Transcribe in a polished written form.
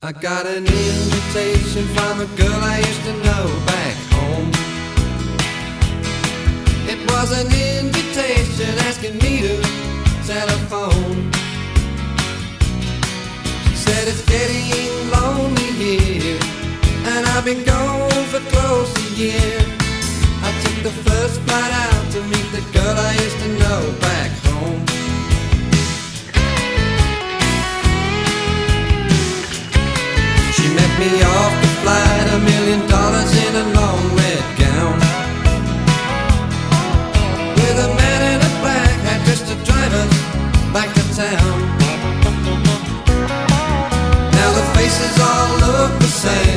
I got an invitation from a girl I used to know back home. It was an invitation asking me to telephone. She said it's getting lonely here, and I've been gone for close a year. I took the first flight out to meet the girl I used to know back home. She met me off the flight, $1 million in a long red gown, with a man in a black hat just to drive us back to town. Now the faces all look the same,